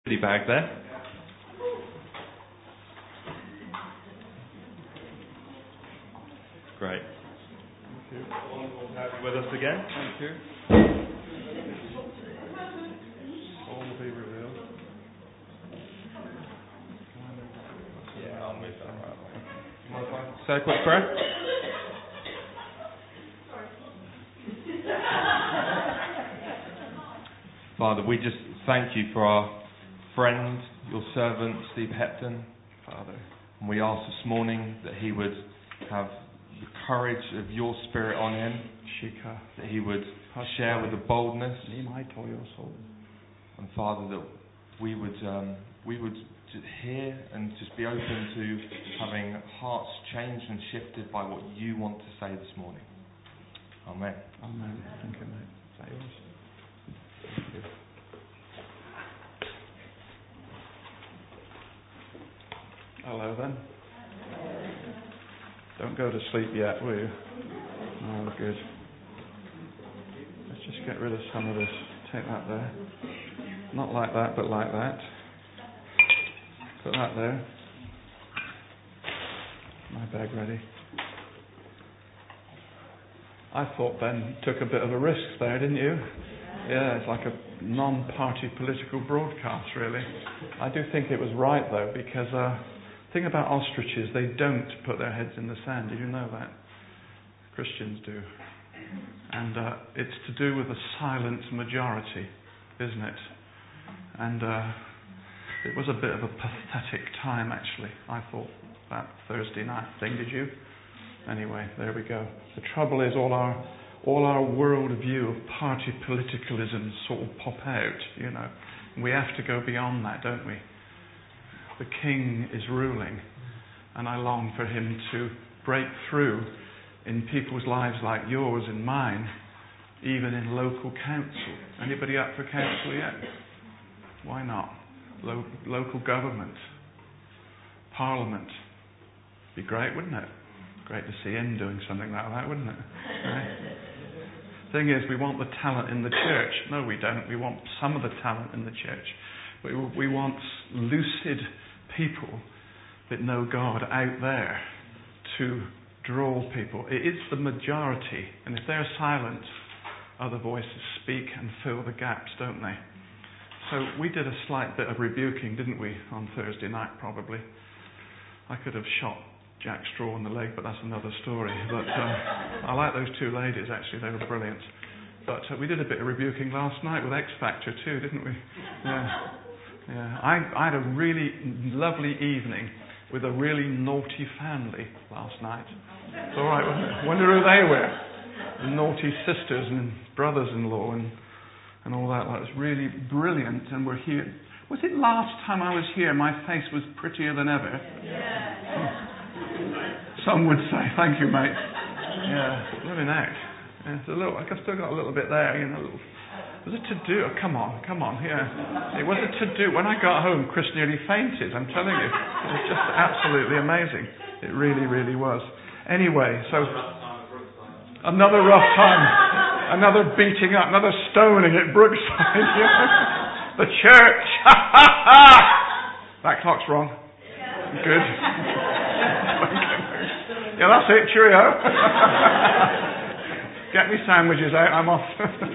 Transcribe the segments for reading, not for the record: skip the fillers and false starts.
bag there. Great. Thank you. Wonderful to have you with us again. Thank you. All will be revealed. Yeah, I'll move that right away. You mind if I say a quick prayer? Father, we just thank you for our friend, your servant, Steve Hepton, Father. And we ask this morning that he would have the courage of your spirit on him, that he would share with the boldness. And Father, that we would just hear and just be open to having hearts changed and shifted by what you want to say this morning. Amen. Amen. Thank you, mate. Is that yours? Thank you. Hello then. Don't go to sleep yet, will you? Oh, good. Let's just get rid of some of this. Take that there. Not like that, but like that. Put that there. My bag ready. I thought Ben took a bit of a risk there, didn't you? Yeah, it's like a non-party political broadcast, really. I do think it was right, though, because the thing about ostriches, they don't put their heads in the sand. Did you know that? Christians do. And it's to do with a silent majority, isn't it? And it was a bit of a pathetic time, actually, I thought, that Thursday night thing. Did you? Anyway, there we go. The trouble is all our world view of party politicalism sort of pop out, you know. We have to go beyond that, don't we? The King is ruling, and I long for him to break through in people's lives like yours and mine, even in local council. Anybody up for council yet? Why not? Local government, Parliament. Be great, wouldn't it? Great to see him doing something like that, wouldn't it? Right? Thing is, we want the talent in the church. No, we don't. We want some of the talent in the church. But we want lucid people that know God out there to draw people. It is the majority. And if they're silent, other voices speak and fill the gaps, don't they? So we did a slight bit of rebuking, didn't we, on Thursday night, probably. I could have shot Jack Straw in the leg, but that's another story. But I like those two ladies, actually. They were brilliant. But we did a bit of rebuking last night with X Factor too, didn't we? Yeah. I had a really lovely evening with a really naughty family last night. It's all right, wasn't it? Wonder who they were. The naughty sisters and brothers-in-law and all that. It was really brilliant, and we're here. Was it last time I was here my face was prettier than ever? Yeah. Some would say, thank you, mate. Yeah, living out. Yeah, it's a little. I've still got a little bit there, you know. Was it to do? Oh, come on, yeah. It was a to do. When I got home, Chris nearly fainted. I'm telling you, it was just absolutely amazing. It really, really was. Anyway, so another rough time, another beating up, another stoning at Brookside. The church. That clock's wrong. Good. Yeah, that's it. Cheerio. Get me sandwiches out. I'm off.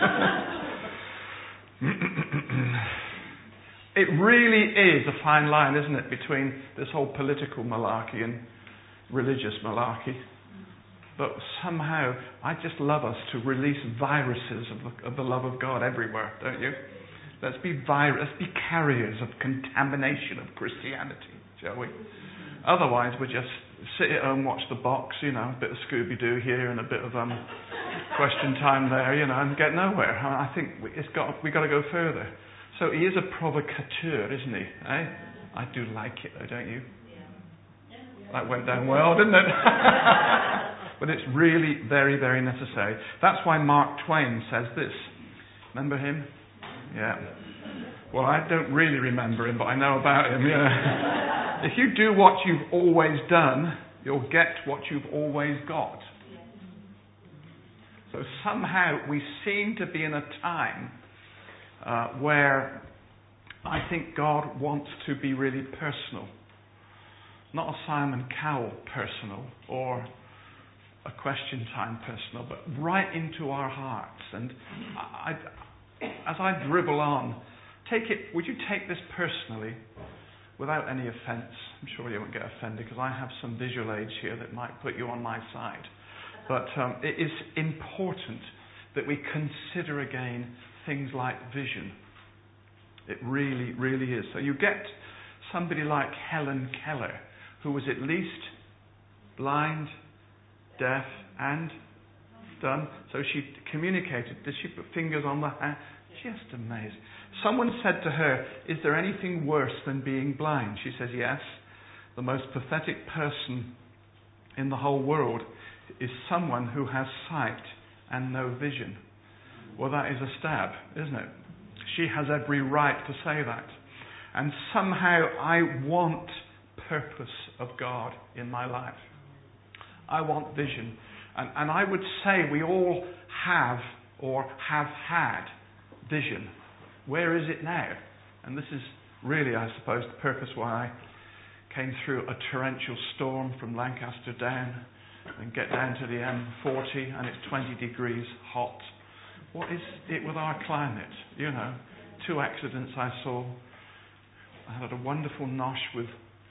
It really is a fine line, isn't it, between this whole political malarkey and religious malarkey. But somehow, I just love us to release viruses of the love of God everywhere, don't you? Let's be carriers of contamination of Christianity, shall we? Otherwise, we just sit at home, watch the box, you know, a bit of Scooby-Doo here and a bit of question time there, you know, and get nowhere. I think we got to go further. So he is a provocateur, isn't he? Eh? I do like it, though, don't you? That went down well, didn't it? But it's really very, very necessary. That's why Mark Twain says this. Remember him? Yeah. Well, I don't really remember him, but I know about him, yeah. If you do what you've always done, you'll get what you've always got. So somehow we seem to be in a time where I think God wants to be really personal. Not a Simon Cowell personal or a question time personal, but right into our hearts. And as I dribble on, would you take this personally without any offence? I'm sure you won't get offended because I have some visual aids here that might put you on my side. But it is important that we consider again things like vision. It really, really is. So you get somebody like Helen Keller, who was at least blind, deaf, and dumb. So she communicated. Did she put fingers on the hand? Just amazing. Someone said to her, "Is there anything worse than being blind?" She says, "Yes. The most pathetic person in the whole world is someone who has sight and no vision." Well, that is a stab, isn't it? She has every right to say that. And somehow I want purpose of God in my life. I want vision. And I would say we all have or have had vision. Where is it now? And this is really, I suppose, the purpose why I came through a torrential storm from Lancaster down and get down to the M40 and it's 20 degrees hot. What is it with our climate? 2 accidents I saw. I had a wonderful nosh with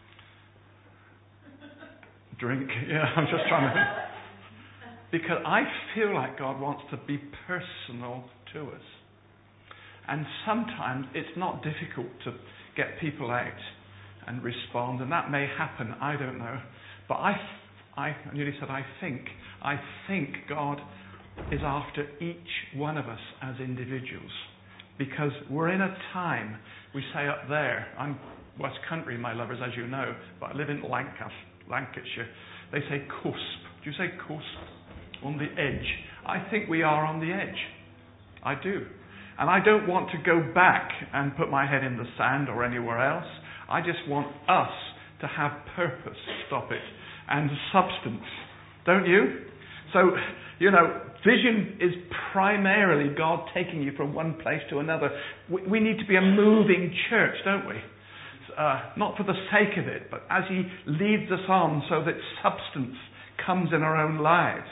drink. Yeah, I'm just trying to... Because I feel like God wants to be personal to us. And sometimes it's not difficult to get people out and respond. And that may happen, I don't know. But I nearly said I think God is after each one of us as individuals. Because we're in a time, we say up there, I'm West Country, my lovers, as you know, but I live in Lancashire. They say cusp. Do you say cusp? On the edge. I think we are on the edge. I do. And I don't want to go back and put my head in the sand or anywhere else. I just want us to have purpose, stop it, and substance. Don't you? So, vision is primarily God taking you from one place to another. We need to be a moving church, don't we? Not for the sake of it, but as He leads us on so that substance comes in our own lives.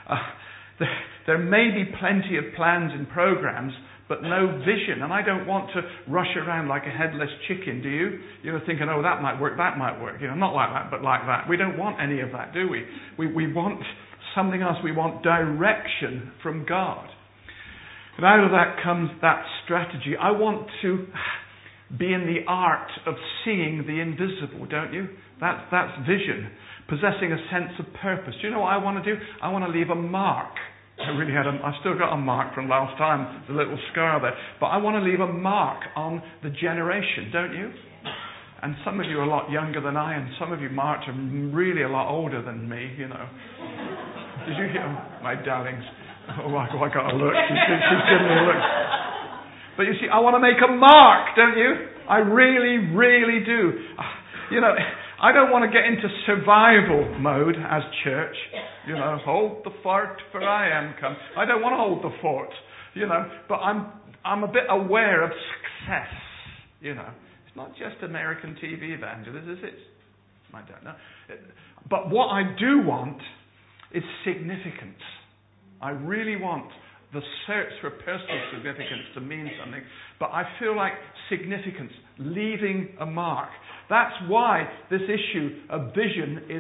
There may be plenty of plans and programs, but no vision. And I don't want to rush around like a headless chicken, do you? Thinking, oh, that might work, that might work. Not like that, but like that. We don't want any of that, do we? We want something else. We want direction from God. And out of that comes that strategy. I want to be in the art of seeing the invisible, don't you? That's vision. Possessing a sense of purpose. Do you know what I want to do? I want to leave a mark. I've still got a mark from last time, the little scar there. But I want to leave a mark on the generation, don't you? And some of you are a lot younger than I am. Some of you, March, are really a lot older than me, Did you hear my darlings? Oh my God, I got a look. She's giving me a look. But you see, I want to make a mark, don't you? I really, really do. I don't want to get into survival mode as church. Hold the fort for I am come. I don't want to hold the fort, but I'm a bit aware of success, It's not just American TV evangelism, is it? I don't know. But what I do want is significance. I really want the search for personal significance to mean something, but I feel like significance, leaving a mark. That's why this issue of vision is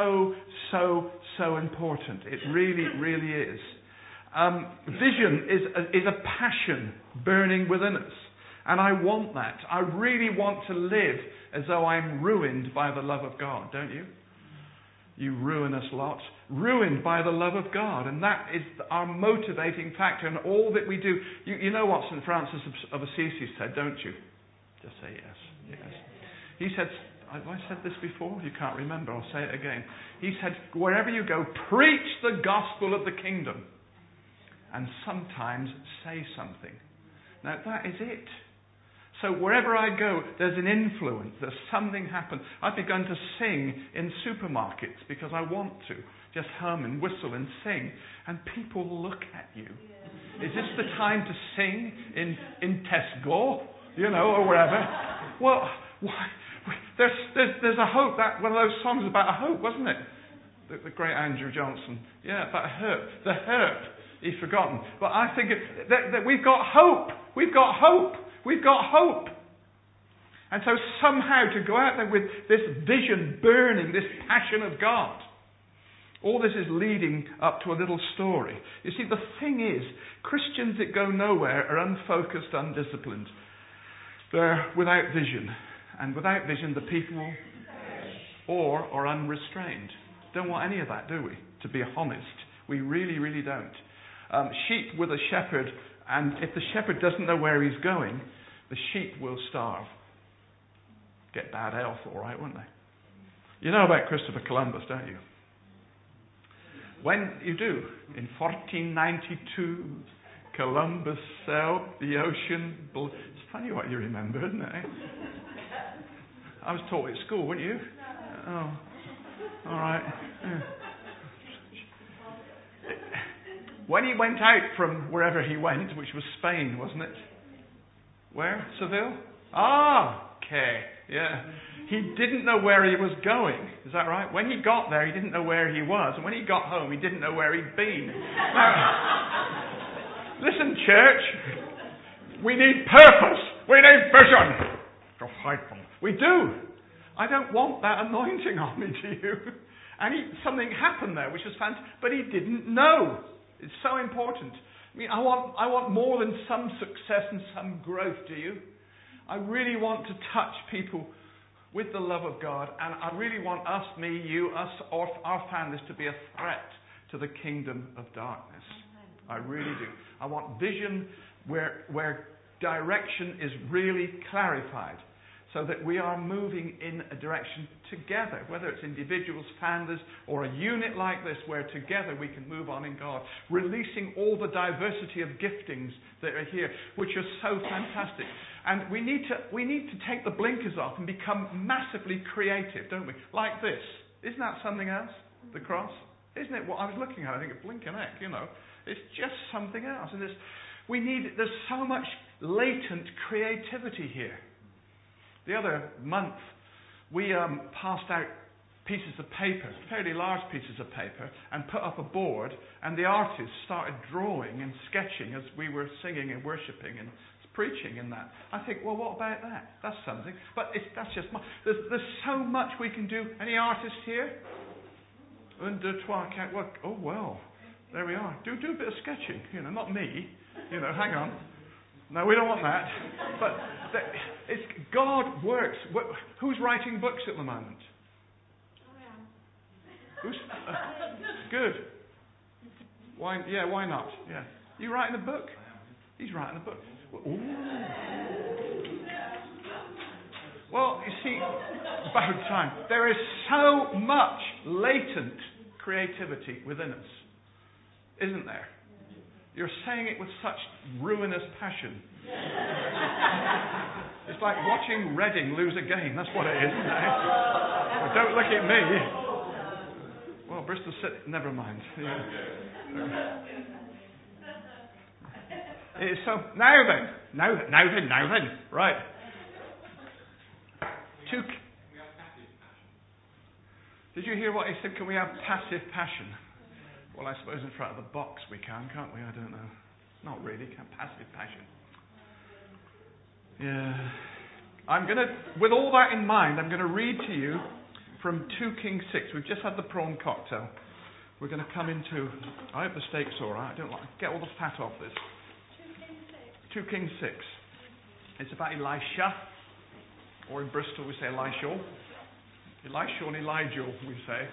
so important. It really, really is. Vision is a passion burning within us. And I want that. I really want to live as though I'm ruined by the love of God, don't you? You ruinous lot. Ruined by the love of God. And that is our motivating factor in all that we do. You know what St. Francis of Assisi said, don't you? Just say yes. Yes. He said, have I said this before? You can't remember. I'll say it again. He said, wherever you go, preach the gospel of the kingdom. And sometimes say something. Now that is it. So wherever I go, there's an influence. There's something happen. I've begun to sing in supermarkets because I want to. Just hum and whistle and sing. And people look at you. Is this the time to sing in Tesco? or wherever. Well, there's a hope. That one of those songs about a hope, wasn't it? The great Andrew Johnson. Yeah, about hope. The hope he's forgotten. But I think that we've got hope. We've got hope. We've got hope. And so somehow to go out there with this vision burning, this passion of God, all this is leading up to a little story. You see, the thing is, Christians that go nowhere are unfocused, undisciplined. They're without vision. And without vision, the people or are unrestrained. Don't want any of that, do we? To be honest. We really, really don't. Sheep with a shepherd, and if the shepherd doesn't know where he's going, the sheep will starve. Get bad health, all right, won't they? You know about Christopher Columbus, don't you? When you do, in 1492, Columbus sailed the ocean. It's funny what you remember, isn't it? I was taught at school, weren't you? Oh, all right. Yeah. When he went out from wherever he went, which was Spain, wasn't it? Where? Seville? Okay. Yeah. He didn't know where he was going. Is that right? When he got there, he didn't know where he was. And when he got home, he didn't know where he'd been. Now, listen, church. We need purpose. We need vision. Go fight them. We do. I don't want that anointing on me, do you? And something happened there, which was fantastic. But he didn't know. It's so important. I mean, I want more than some success and some growth, do you? I really want to touch people with the love of God, and I really want us, me, you, us, or our families to be a threat to the kingdom of darkness. I really do. I want vision where direction is really clarified, so that we are moving in a direction together, whether it's individuals, families, or a unit like this, where together we can move on in God, releasing all the diversity of giftings that are here, which are so fantastic. And we need to take the blinkers off and become massively creative, don't we? Like this. Isn't that something else? The cross? Isn't it what I was looking at? I think a blinking heck, It's just something else. And there's so much latent creativity here. The other month, we passed out pieces of paper, fairly large pieces of paper, and put up a board, and the artists started drawing and sketching as we were singing and worshipping and preaching and that. I think, well, what about that? That's something. But that's just there's so much we can do. Any artists here? Un, deux, trois, quatre. Oh, well, there we are. Do a bit of sketching. Not me. Hang on. No, we don't want that. But God works. Who's writing books at the moment? Who's good? Why not? Yeah. You writing a book? He's writing a book. Ooh. Well, you see, about time. There is so much latent creativity within us, isn't there? You're saying it with such ruinous passion. It's like watching Reading lose a game. That's what it is, isn't it? Well, don't look at me. Well, Bristol City, never mind. Yeah. It's so. Now then. Right. Did you hear what he said? Can we have passive passion? Well, I suppose in front of the box we can't we? I don't know. Not really. Passive passion. Yeah. With all that in mind, I'm going to read to you from 2 Kings 6. We've just had the prawn cocktail. We're going to come into. I hope the steak's all right. I don't get all the fat off this. 2 Kings 6. It's about Elisha, or in Bristol we say Elisha. Elisha and Elijah, we say.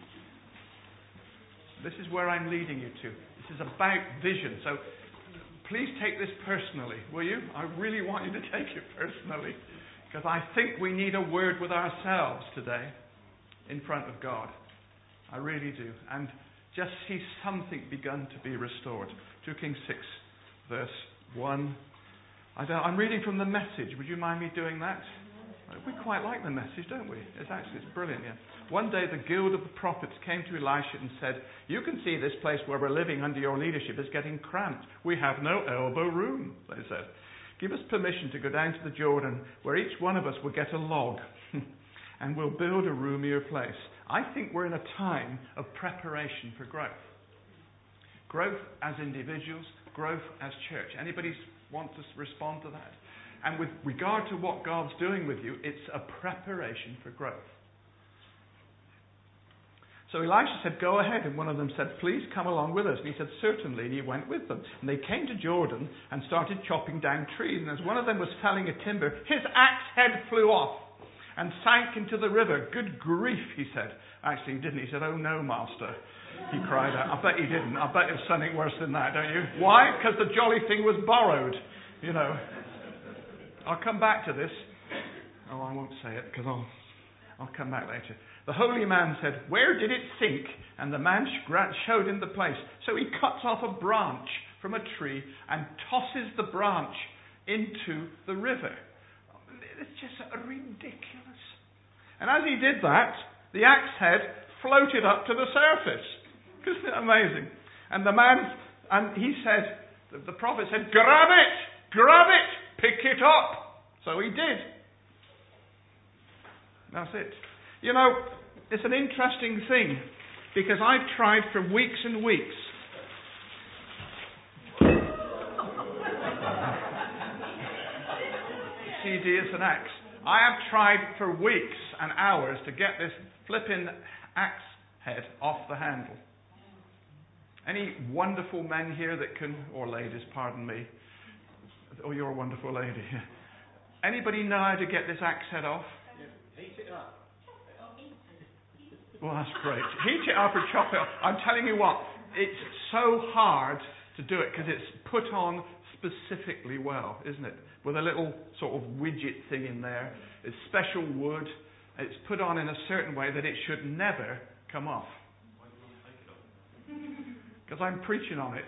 This is where I'm leading you to. This is about vision. So please take this personally, will you? I really want you to take it personally, because I think we need a word with ourselves today in front of God. I really do. And just see something begun to be restored. 2 Kings 6, verse 1. I'm reading from the Message. Would you mind me doing that? We quite like the Message, don't we? It's brilliant, yeah. One day the guild of the prophets came to Elisha and said, "You can see this place where we're living under your leadership is getting cramped. We have no elbow room," they said. Give us permission to go down to the Jordan where each one of us will get a log and we'll build a roomier place. I think we're in a time of preparation for growth. Growth as individuals, growth as church. Anybody want to respond to that? And with regard to what God's doing with you, it's a preparation for growth. So Elisha said, go ahead. And one of them said, please come along with us. And he said, certainly. And he went with them. And they came to Jordan and started chopping down trees. And as one of them was felling a timber, his axe head flew off and sank into the river. Good grief, he said. Actually, he didn't. He said, oh no, master. He cried out. I bet he didn't. I bet it was something worse than that, don't you? Why? Because the jolly thing was borrowed. You know. I'll come back to this. Oh, I won't say it because I'll come back later. The holy man said, where did it sink? And the man showed him the place. So he cuts off a branch from a tree and tosses the branch into the river. It's just ridiculous. And as he did that, the axe head floated up to the surface. Isn't it amazing? And he said, the prophet said, grab it, pick it up. So he did. That's it. You know, it's an interesting thing because I've tried for weeks and weeks. CD is an axe. I have tried for weeks and hours to get this flipping axe head off the handle. Any wonderful men here that can, or ladies, pardon me. Oh, you're a wonderful lady. Anybody know how to get this axe head off? Heat it up. Well, that's great. Heat it up or chop it up. I'm telling you what, it's so hard to do it because it's put on specifically well, isn't it? With a little sort of widget thing in there. It's special wood. It's put on in a certain way that it should never come off. Why do you want to take it off? Because I'm preaching on it.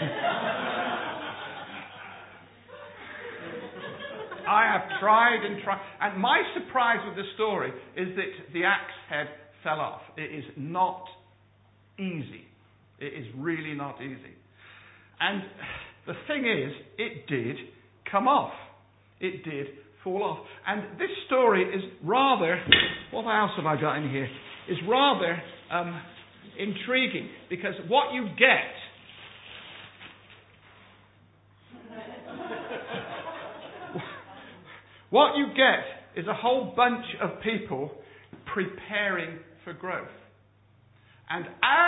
I have tried and tried. And my surprise with the story is that the axe head fell off. It is not easy. It is really not easy. And the thing is, it did come off. It did fall off. And this story is rather, what else have I got in here? Is rather intriguing. Because what you get is a whole bunch of people preparing for growth. And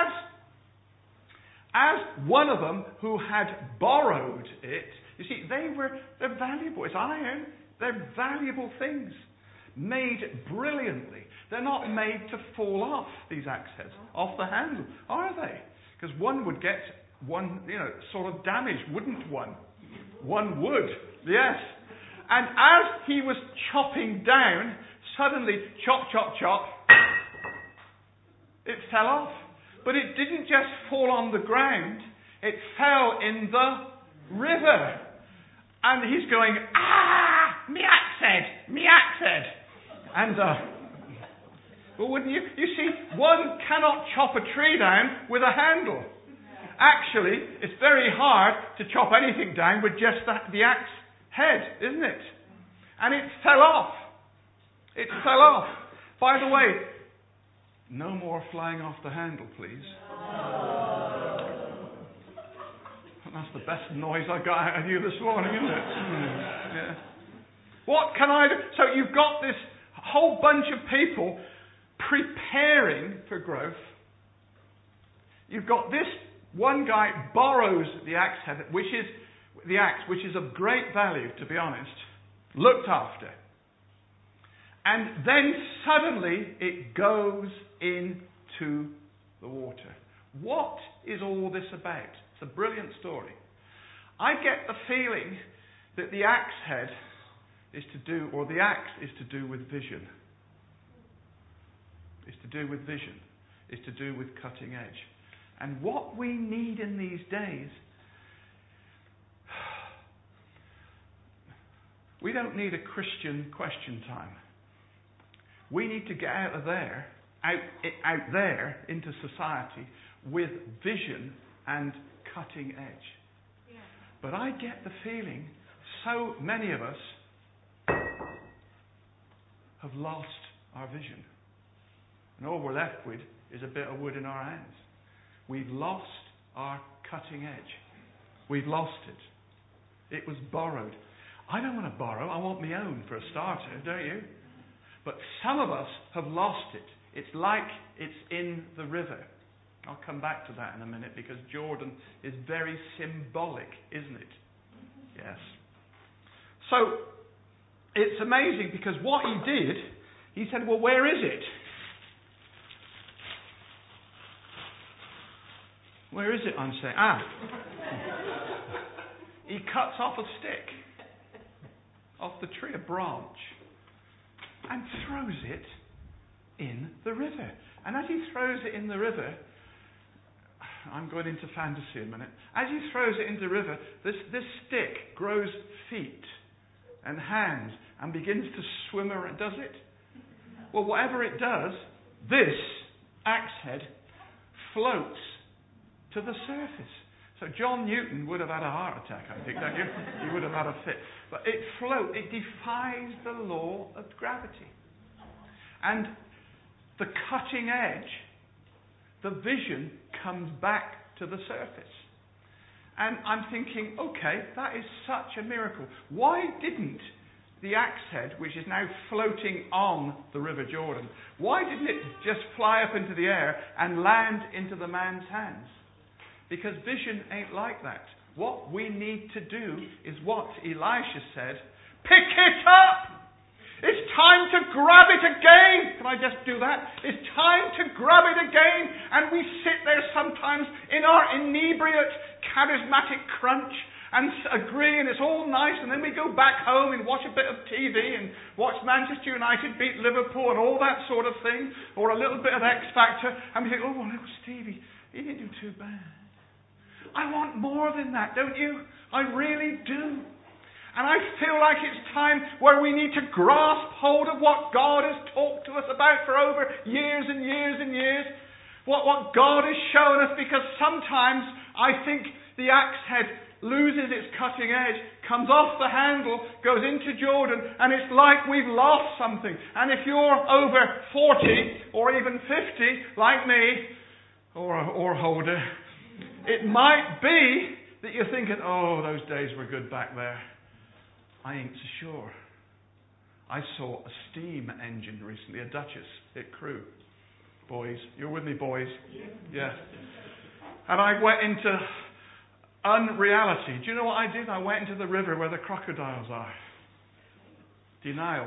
as one of them who had borrowed it, you see, they're valuable. It's iron. They're valuable things. Made brilliantly. They're not made to fall off, these axe heads, off the handle, are they? Because one would get one, sort of damaged, wouldn't one? One would, yes. And as he was chopping down, suddenly, chop, chop, chop, it fell off. But it didn't just fall on the ground, it fell in the river. And he's going, me axe head. And, well, wouldn't you? You see, one cannot chop a tree down with a handle. Actually, it's very hard to chop anything down with just the axe head, isn't it? And it fell off. It fell off. By the way, no more flying off the handle, please. That's the best noise I got out of you this morning, isn't it? Yeah. What can I do? So you've got this whole bunch of people preparing for growth. You've got this one guy borrows the axe head, which is of great value, to be honest, looked after. And then suddenly it goes into the water. What is all this about? It's a brilliant story. I get the feeling that the axe head is to do, or the axe is to do with vision. It's to do with vision. It's to do with cutting edge. And what we need in these days, we don't need a Christian question time. We need to get out there into society with vision and cutting edge. Yeah. But I get the feeling so many of us have lost our vision. And all we're left with is a bit of wood in our hands. We've lost our cutting edge. We've lost it. It was borrowed. I don't want to borrow. I want my own for a starter, don't you? But some of us have lost it. It's like it's in the river. I'll come back to that in a minute because Jordan is very symbolic, isn't it? Yes. So, it's amazing because what he did, he said, well, where is it? Where is it, I'm saying? He cuts off a stick off the tree, a branch, and throws it in the river. And as he throws it in the river, I'm going into fantasy a minute. As he throws it into the river, this stick grows feet and hands and begins to swim around. Does it? Well, whatever it does, this axe head floats to the surface. So John Newton would have had a heart attack, I think, don't you? He would have had a fit. But it floats. It defies the law of gravity. And the cutting edge, the vision, comes back to the surface. And I'm thinking, okay, that is such a miracle. Why didn't the axe head, which is now floating on the River Jordan, why didn't it just fly up into the air and land into the man's hands? Because vision ain't like that. What we need to do is what Elisha said, pick it up! It's time to grab it again! Can I just do that? It's time to grab it again! And we sit there sometimes in our inebriate, charismatic crunch and agree, and it's all nice, and then we go back home and watch a bit of TV and watch Manchester United beat Liverpool and all that sort of thing, or a little bit of X Factor, and we think, oh, little Stevie, he didn't do too bad. I want more than that, don't you? I really do. And I feel like it's time where we need to grasp hold of what God has talked to us about for over years and years and years. What God has shown us, because sometimes I think the axe head loses its cutting edge, comes off the handle, goes into Jordan, and it's like we've lost something. And if you're over 40 or even 50, like me, or older, it might be that you're thinking, oh, those days were good back there. I ain't so sure. I saw a steam engine recently, a Duchess at Crewe. Boys, you're with me, boys? Yeah. And I went into unreality. Do you know what I did? I went into the river where the crocodiles are. Denial.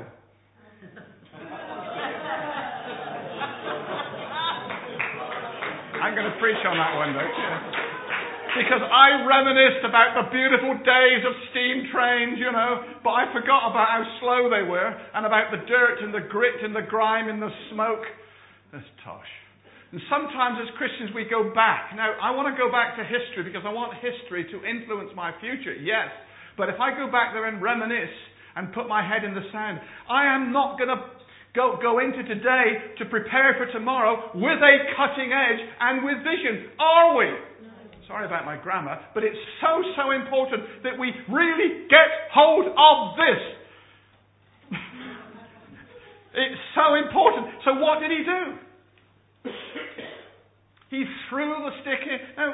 I'm going to preach on that one, though. Because I reminisced about the beautiful days of steam trains, you know, but I forgot about how slow they were, and about the dirt and the grit and the grime and the smoke. That's tosh. And sometimes as Christians we go back. Now, I want to go back to history because I want history to influence my future, yes. But if I go back there and reminisce and put my head in the sand, I am not going to go into today to prepare for tomorrow with a cutting edge and with vision, are we? Sorry about my grammar, but it's so important that we really get hold of this. It's so important. So what did he do? He threw the stick in. Now,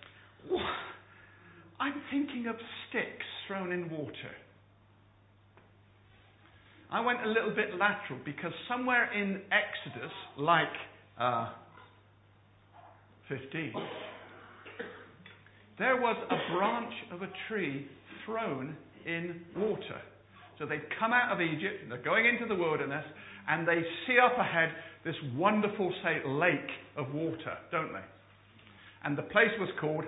I'm thinking of sticks thrown in water. I went a little bit lateral because somewhere in Exodus, like 15, there was a branch of a tree thrown in water. So they've come out of Egypt, and they're going into the wilderness, and they see up ahead this wonderful, say, lake of water, don't they? And the place was called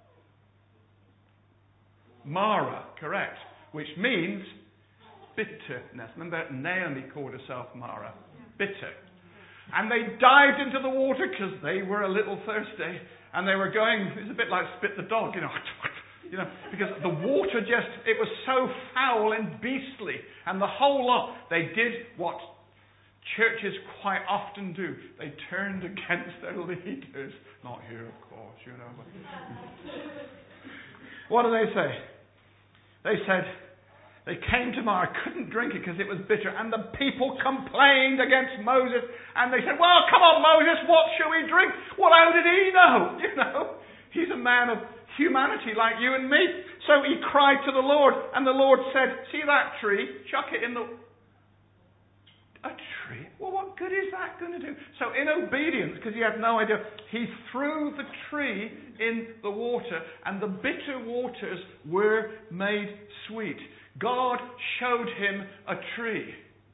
Mara, correct? Which means bitterness. Remember, Naomi called herself Mara, bitter. And they dived into the water because they were a little thirsty. And they were going, it's a bit like spit the dog, you know, because the water it was so foul and beastly. And the whole lot, they did what churches quite often do. They turned against their leaders. Not here, of course, you know. What do they say? They said, They came to Marah, couldn't drink it because it was bitter, and the people complained against Moses, and they said, well, come on, Moses, what shall we drink? Well, how did he know? He's a man of humanity like you and me. So he cried to the Lord, and the Lord said, see that tree? Chuck it in the... A tree? Well, what good is that going to do? So in obedience, because he had no idea, he threw the tree in the water, and the bitter waters were made sweet. God showed him a tree.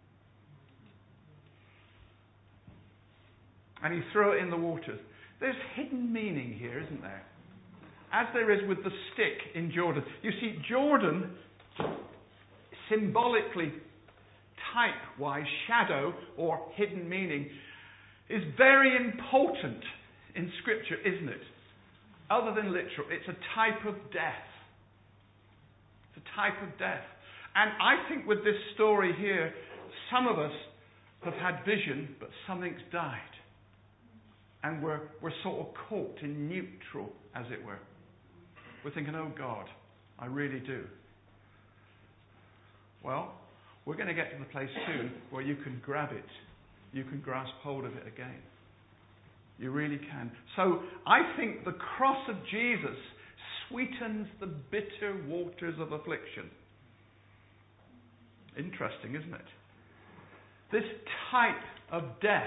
And he threw it in the waters. There's hidden meaning here, isn't there? As there is with the stick in Jordan. You see, Jordan, symbolically, type-wise, shadow or hidden meaning, is very important in Scripture, isn't it? Other than literal, it's a type of death. It's a type of death. And I think with this story here, some of us have had vision, but something's died. And we're sort of caught in neutral, as it were. We're thinking, oh God, I really do. Well, we're going to get to the place soon where you can grab it. You can grasp hold of it again. You really can. So I think the cross of Jesus sweetens the bitter waters of affliction. Interesting, isn't it? This type of death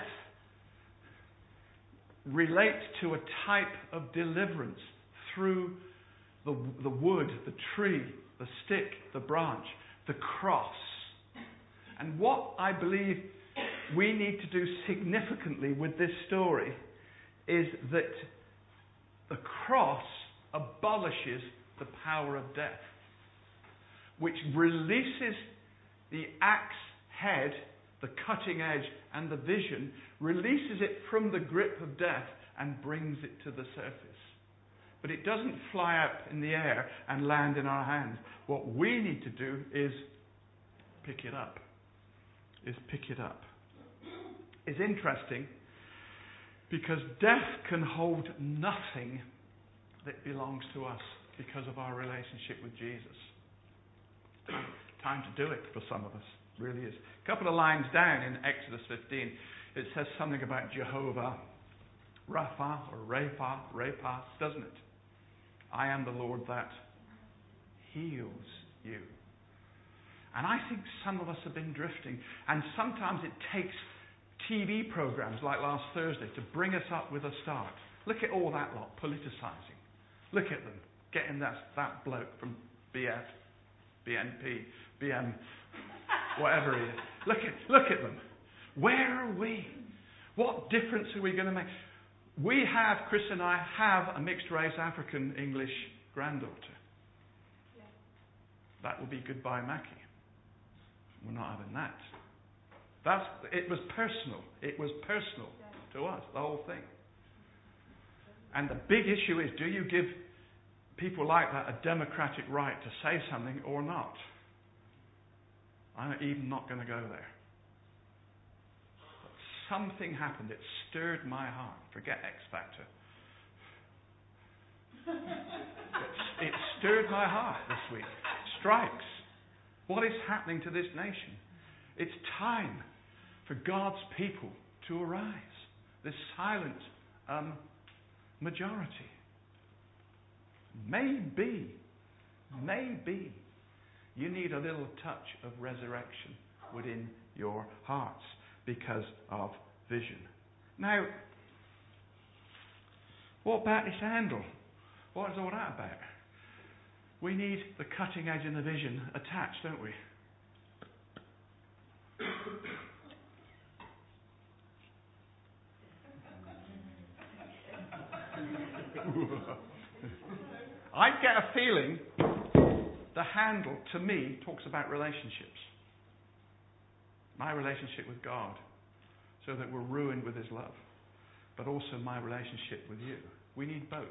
relates to a type of deliverance through the wood, the tree, the stick, the branch, the cross. And what I believe we need to do significantly with this story is that the cross abolishes the power of death, which releases the axe head, the cutting edge, and the vision, releases it from the grip of death and brings it to the surface. But it doesn't fly up in the air and land in our hands. What we need to do is pick it up. It's interesting because death can hold nothing that belongs to us because of our relationship with Jesus. Time to do it for some of us. Really is. A couple of lines down in Exodus 15, it says something about Jehovah Rapha or Rapha, doesn't it? I am the Lord that heals you. And I think some of us have been drifting. And sometimes it takes TV programs like last Thursday to bring us up with a start. Look at all that lot, politicizing. Look at them, getting that bloke from BNP, BM, whatever he is. Look at them. Where are we? What difference are we going to make? Chris and I have a mixed race African-English granddaughter. That will be goodbye Mackie. We're not having that. It was personal. It was personal to us, the whole thing. And the big issue is, do you give people like that a democratic right to say something or not? I'm even not going to go there. But something happened. It stirred my heart. Forget X Factor. It stirred my heart this week. Strikes. What is happening to this nation? It's time for God's people to arise. This silent majority. Maybe you need a little touch of resurrection within your hearts because of vision. Now, what about this handle? What is all that about? We need the cutting edge and the vision attached, don't we? I get a feeling the handle, to me, talks about relationships. My relationship with God, so that we're ruined with His love. But also my relationship with you. We need both.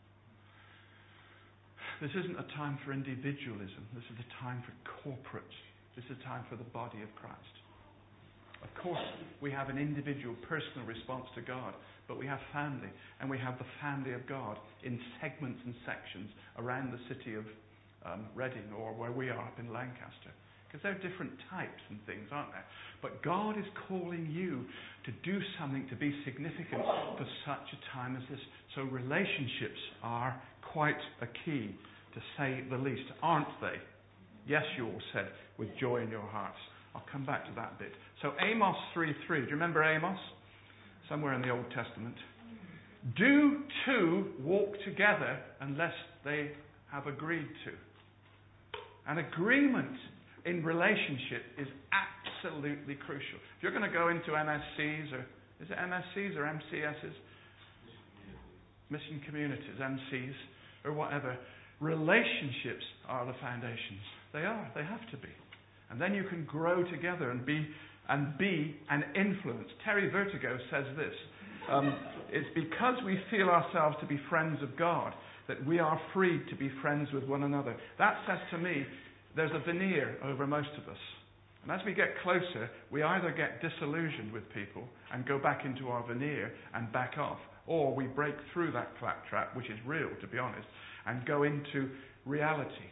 This isn't a time for individualism. This is a time for corporate. This is a time for the body of Christ. Of course, we have an individual, personal response to God, but we have family, and we have the family of God in segments and sections around the city of Reading, or where we are up in Lancaster. Because there are different types and things, aren't there? But God is calling you to do something to be significant for such a time as this. So relationships are quite a key, to say the least, aren't they? Yes, you all said, with joy in your hearts. I'll come back to that bit. So Amos 3:3. Do you remember Amos? Somewhere in the Old Testament. Do two walk together unless they have agreed to? An agreement in relationship is absolutely crucial. If you're going to go into MSCs, or is it MSCs or MCSs? Mission communities, MCs, or whatever. Relationships are the foundations. They are. They have to be. And then you can grow together and be an influence. Terry Vertigo says this. It's because we feel ourselves to be friends of God that we are free to be friends with one another. That says to me, there's a veneer over most of us. And as we get closer, we either get disillusioned with people and go back into our veneer and back off, or we break through that claptrap, which is real, to be honest, and go into reality.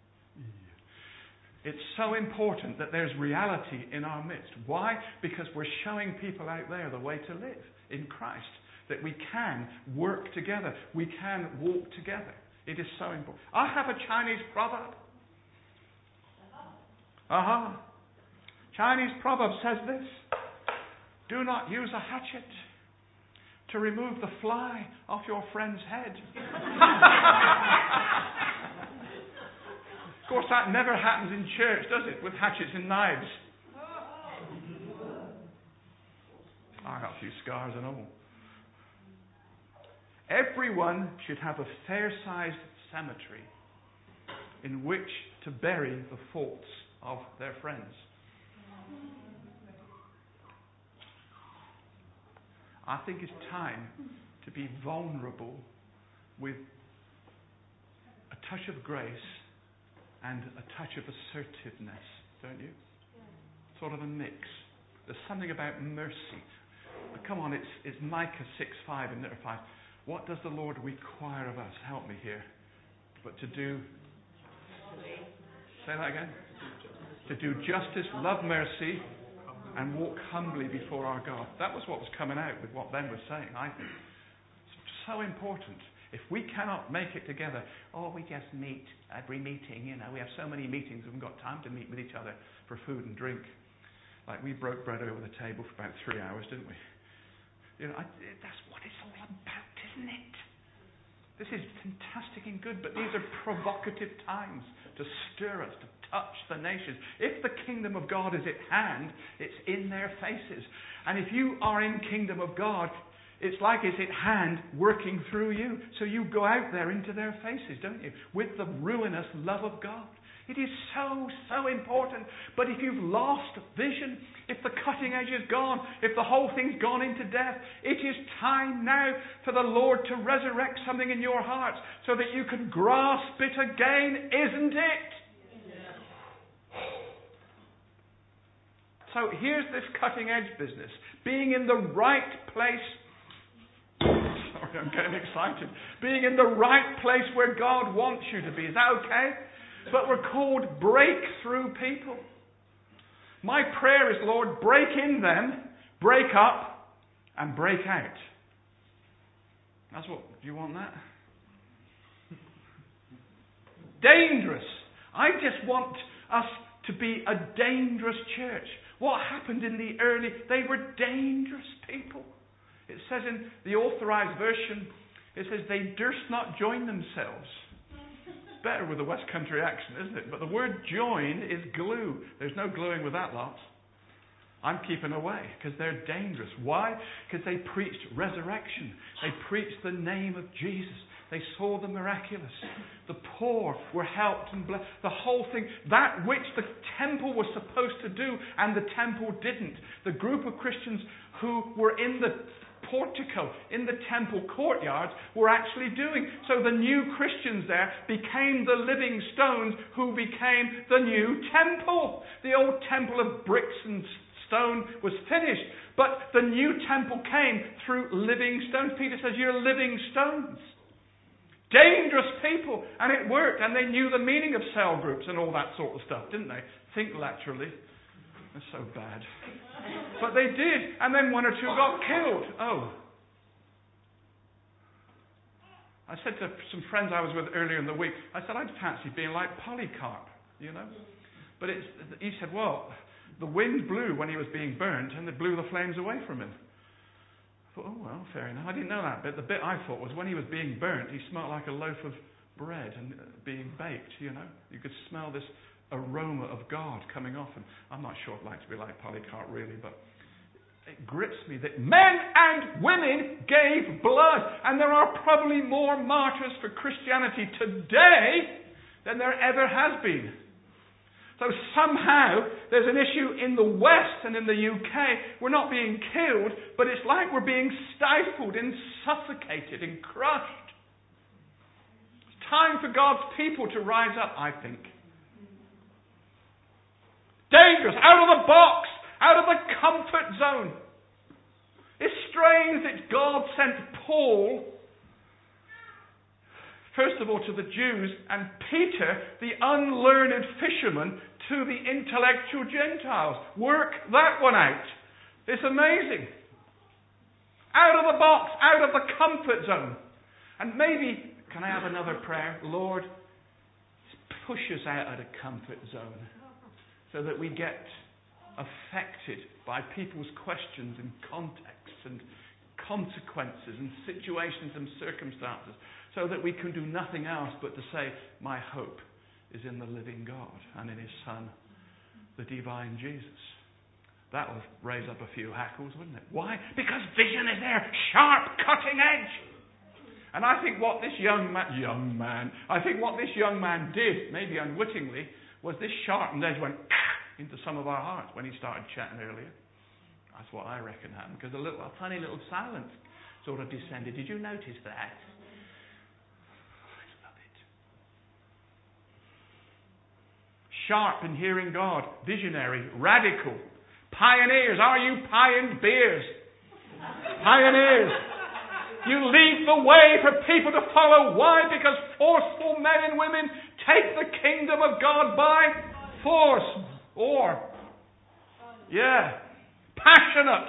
It's so important that there's reality in our midst. Why? Because we're showing people out there the way to live in Christ. That we can work together. We can walk together. It is so important. I have a Chinese proverb. Chinese proverb says this. Do not use a hatchet to remove the fly off your friend's head. Of course, that never happens in church, does it? With hatchets and knives. I got a few scars and all. Everyone should have a fair-sized cemetery in which to bury the faults of their friends. I think it's time to be vulnerable with a touch of grace and a touch of assertiveness, don't you? Sort of a mix. There's something about mercy. Come on, it's Micah 6:5 and 5. What does the Lord require of us? Help me here. But to do... Say that again. To do justice, love mercy, and walk humbly before our God. That was what was coming out with what Ben was saying, I think. It's so important. If we cannot make it together, we just meet every meeting, we have so many meetings, we haven't got time to meet with each other for food and drink. Like we broke bread over the table for about 3 hours, didn't we? That's what it's all about, isn't it? This is fantastic and good, but these are provocative times to stir us, to touch the nations. If the kingdom of God is at hand, it's in their faces. And if you are in kingdom of God, it's like it's at hand working through you. So you go out there into their faces, don't you? With the ruinous love of God. It is so, so important. But if you've lost vision, if the cutting edge is gone, if the whole thing's gone into death, it is time now for the Lord to resurrect something in your hearts so that you can grasp it again, isn't it? Yeah. So here's this cutting edge business. Being in the right place. Sorry, I'm getting excited. Being in the right place where God wants you to be. Is that okay? But we're called breakthrough people. My prayer is, Lord, break in them, break up, and break out. That's what, do you want that? Dangerous. I just want us to be a dangerous church. What happened in the early, they were dangerous people. It says in the Authorized Version, it says they durst not join themselves. Better with a West Country accent, isn't it? But the word join is glue. There's no gluing with that lot. I'm keeping away because they're dangerous. Why? Because they preached resurrection. They preached the name of Jesus. They saw the miraculous. The poor were helped and blessed. The whole thing, that which the temple was supposed to do and the temple didn't. The group of Christians who were in the portico, in the temple courtyards, were actually doing. So the new Christians there became the living stones who became the new temple. The old temple of bricks and stone was finished, but the new temple came through living stones. Peter says, you're living stones. Dangerous people. And it worked. And they knew the meaning of cell groups and all that sort of stuff, didn't they? Think laterally. That's so bad. But they did. And then one or two got killed. Oh. I said to some friends I was with earlier in the week, I said, I'd fancy being like Polycarp, you know. But he said, well, the wind blew when he was being burnt and it blew the flames away from him. I thought, oh, well, fair enough. I didn't know that bit. The bit I thought was when he was being burnt, he smelled like a loaf of bread and being baked, you know. You could smell this aroma of God coming off him. I'm not sure I'd like to be like Polycarp, really, but it grips me that men and women gave blood. And there are probably more martyrs for Christianity today than there ever has been. So somehow there's an issue in the West and in the UK. We're not being killed, but it's like we're being stifled and suffocated and crushed. It's time for God's people to rise up, I think. Dangerous, out of the box, out of the comfort zone. It's strange that God sent Paul, first of all, to the Jews, and Peter, the unlearned fisherman, to the intellectual Gentiles. Work that one out. It's amazing. Out of the box, out of the comfort zone. And maybe, can I have another prayer? Lord, push us out of the comfort zone so that we get affected by people's questions and contexts and consequences and situations and circumstances, so that we can do nothing else but to say, my hope is in the living God and in His Son, the divine Jesus. That will raise up a few hackles, wouldn't it? Why? Because vision is there, sharp, cutting edge. And I think what this young man did, maybe unwittingly, was this sharpened edge went into some of our hearts when he started chatting earlier. That's what I reckon happened, because a funny little silence sort of descended. Did you notice that? I love it. Sharp in hearing God, visionary, radical, pioneers. Are you pioneers? Pioneers. You lead the way for people to follow. Why? Because forceful men and women take the kingdom of God by force. Passionate.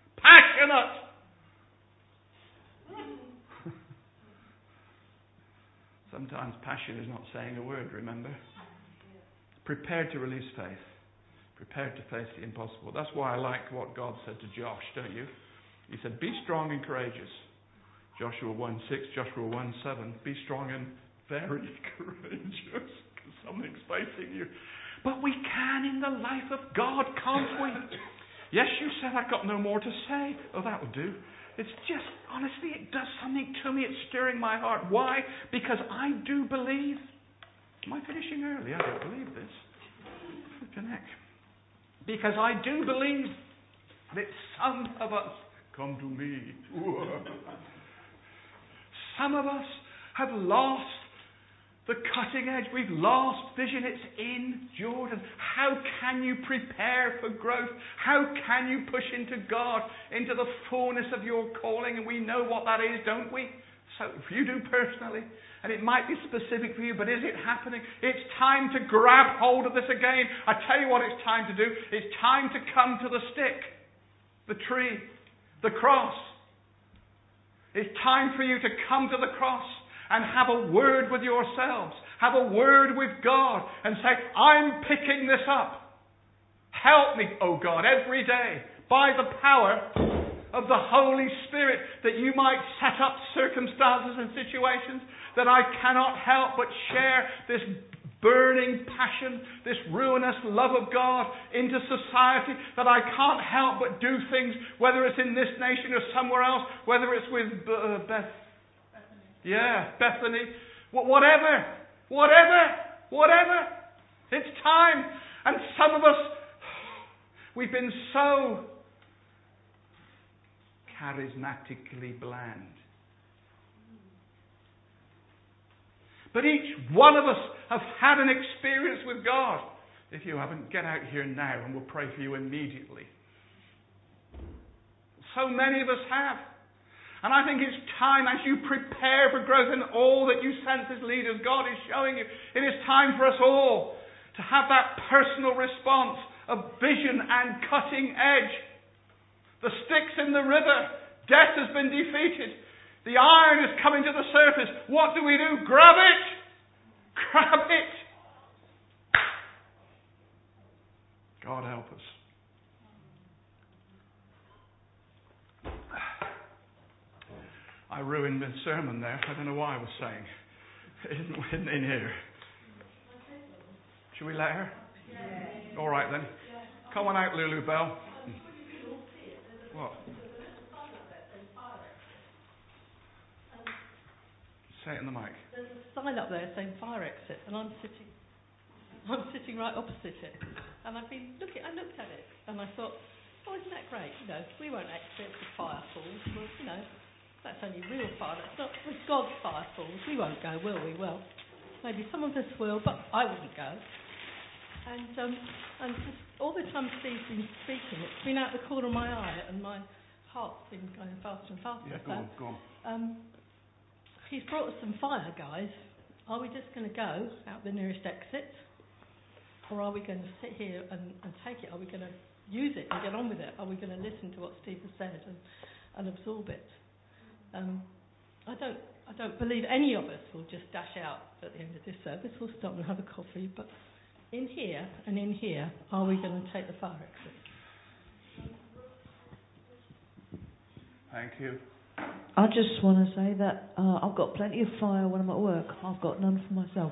Sometimes passion is not saying a word, remember? Prepared to release faith. Prepared to face the impossible. That's why I like what God said to Josh, don't you? He said, be strong and courageous. Joshua 1:6, Joshua 1:7. Be strong and very courageous, because something's facing you. But we can in the life of God, can't we? Yes, you said I've got no more to say. Oh, that will do. It's just, honestly, it does something to me. It's stirring my heart. Why? Because I do believe. Am I finishing early? I don't believe this. Flipping heck. Because I do believe that some of us, come to me. Some of us have lost the cutting edge. We've lost vision. It's in Jordan. How can you prepare for growth? How can you push into God, into the fullness of your calling? And we know what that is, don't we? So if you do personally, and it might be specific for you, but is it happening? It's time to grab hold of this again. I tell you what it's time to do. It's time to come to the stick, the tree, the cross. It's time for you to come to the cross and have a word with yourselves. Have a word with God and say, I'm picking this up. Help me, oh God, every day by the power of the Holy Spirit, that you might set up circumstances and situations that I cannot help but share this burning passion, this ruinous love of God into society, that I can't help but do things, whether it's in this nation or somewhere else, whether it's with Bethany, whatever. It's time. And some of us, we've been so charismatically bland. But each one of us have had an experience with God. If you haven't, get out here now and we'll pray for you immediately. So many of us have. And I think it's time, as you prepare for growth in all that you sense as leaders, God is showing you, it is time for us all to have that personal response of vision and cutting edge. The sticks in the river, death has been defeated. The iron is coming to the surface. What do? Grab it! Grab it! God help us. I ruined the sermon there. I don't know what I was saying. In here. Should we let her? Yeah. All right then. Come on out, Lulu Bell. What? Say it in the mic. There's a sign up there saying fire exit, and I'm sitting right opposite it. And I looked at it, and I thought, oh, isn't that great? We won't exit the fire falls. Well, that's only real fire. That's not with God's fire falls. We won't go, will we? Well, maybe some of us will, but I wouldn't go. And just all the time Steve's been speaking, it's been out the corner of my eye, and my heart's been going faster and faster. Yeah, go on. He's brought us some fire, guys. Are we just going to go out the nearest exit? Or are we going to sit here and take it? Are we going to use it and get on with it? Are we going to listen to what Steve has said and absorb it? I don't believe any of us will just dash out at the end of this service. We'll stop and have a coffee. But in here and in here, are we going to take the fire exit? Thank you. I just want to say that I've got plenty of fire when I'm at work. I've got none for myself.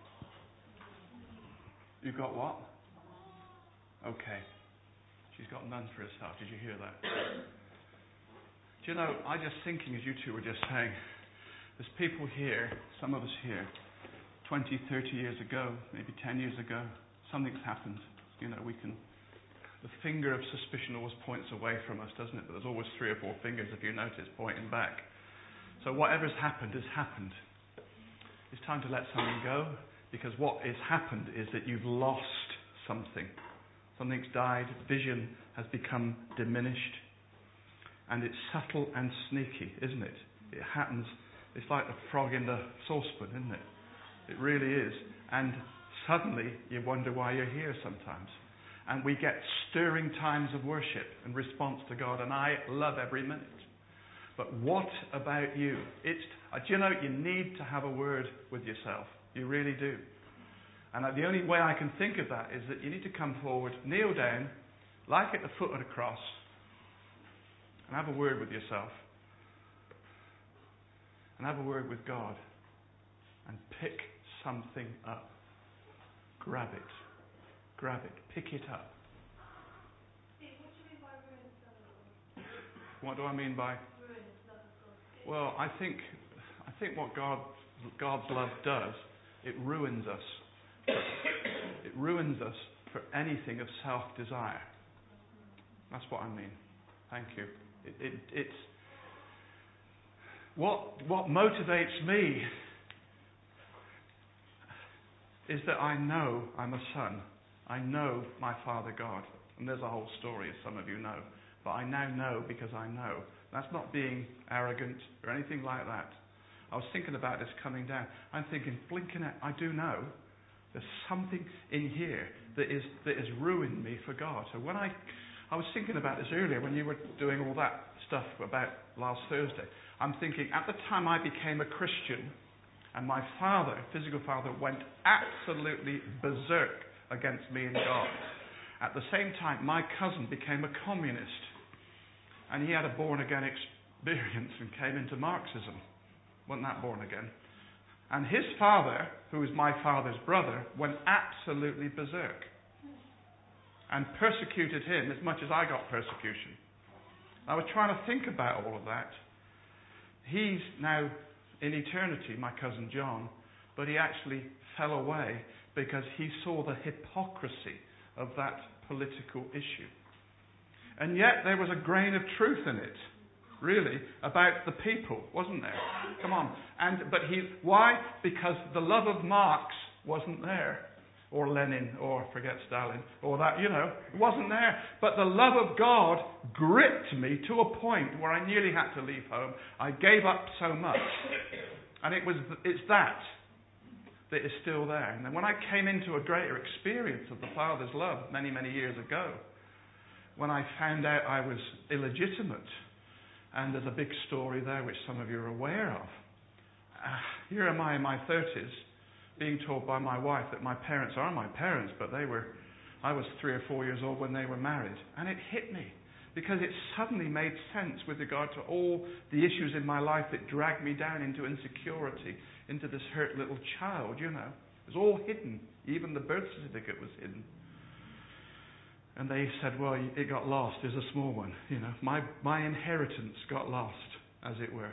You've got what? Okay. She's got none for herself. Did you hear that? Do you know, I just thinking as you two were just saying, there's people here, some of us here, 20, 30 years ago, maybe 10 years ago, something's happened. The finger of suspicion always points away from us, doesn't it? But there's always 3 or 4 fingers, if you notice, pointing back. So whatever's happened has happened. It's time to let something go, because what has happened is that you've lost something. Something's died, vision has become diminished. And it's subtle and sneaky, isn't it? It happens. It's like the frog in the saucepan, isn't it? It really is. And suddenly you wonder why you're here sometimes. And we get stirring times of worship and response to God, and I love every minute. But what about you? You need to have a word with yourself. You really do. And the only way I can think of that is that you need to come forward, kneel down, like at the foot of the cross, and have a word with yourself. And have a word with God. And pick something up. Grab it. Grab it. Pick it up. What do I mean by? Well, I think what God's love does, it ruins us. It ruins us for anything of self-desire. That's what I mean. Thank you. It's what motivates me is that I know I'm a son. I know my Father God. And there's a whole story, as some of you know. But I now know because I know. That's not being arrogant or anything like that. I was thinking about this coming down. I'm thinking, blinking out, I do know there's something in here that has ruined me for God. So when I was thinking about this earlier when you were doing all that stuff about last Thursday. I'm thinking, at the time I became a Christian, and my father, physical father, went absolutely berserk against me and God. At the same time, my cousin became a communist, and he had a born-again experience and came into Marxism. Wasn't that born again? And his father, who was my father's brother, went absolutely berserk and persecuted him as much as I got persecution. I was trying to think about all of that. He's now in eternity, my cousin John, but he actually fell away because he saw the hypocrisy of that political issue. And yet there was a grain of truth in it, really, about the people, wasn't there? Come on. Why? Because the love of Marx wasn't there. or Lenin, or forget Stalin, or that, it wasn't there. But the love of God gripped me to a point where I nearly had to leave home. I gave up so much. And it's that is still there. And then when I came into a greater experience of the Father's love many, many years ago, when I found out I was illegitimate, and there's a big story there which some of you are aware of. Here am I in my 30s, being told by my wife that my parents are my parents, but I was 3 or 4 years old when they were married. And it hit me, because it suddenly made sense with regard to all the issues in my life that dragged me down into insecurity, into this hurt little child, It was all hidden. Even the birth certificate was hidden. And they said, well, it got lost. There's a small one. My inheritance got lost, as it were.